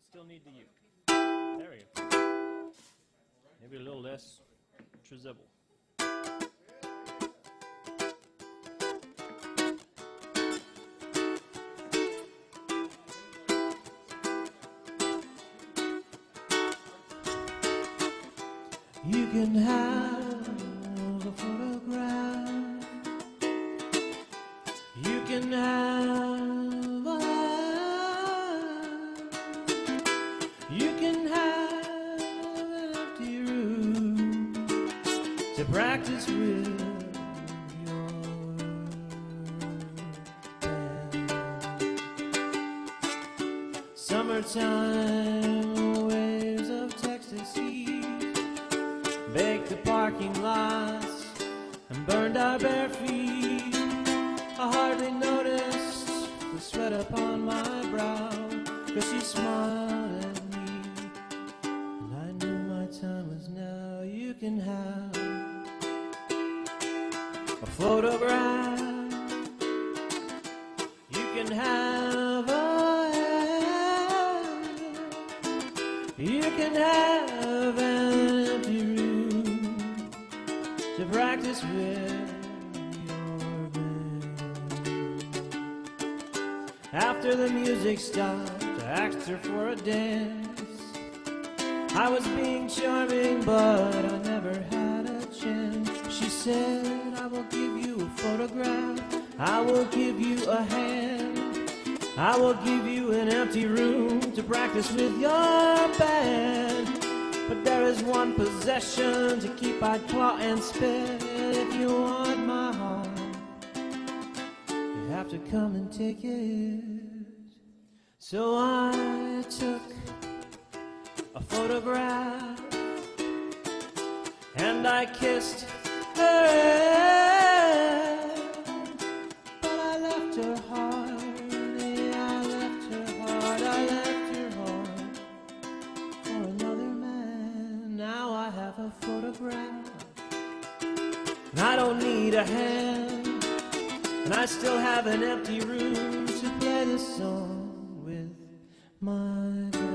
Still need the uke. There we go. Maybe a little less treble. You can have a photograph. You can have a hand. You can have an empty room to practice with your band. Summertime waves of Texas heat baked the parking lots and burned our bare feet. I hardly noticed the sweat upon my brow, 'cause she smiled at me, and I knew my time was now. You can have a photograph. You can have a hand. You can have an empty room to practice with your band. After the music stopped, I asked her for a dance. I was being charming, but I never had a chance. She said, I will give you a photograph, I will give you a hand, I will give you an empty room to practice with your band. But there is one possession to keep, I'd claw and spit. If you want my heart, you have to come and take it. So I took a photograph and I kissed her hand, but I left her heart, yeah, I left her heart, I left her heart for another man. Now I have a photograph, and I don't need a hand, and I still have an empty room to play this song with my band.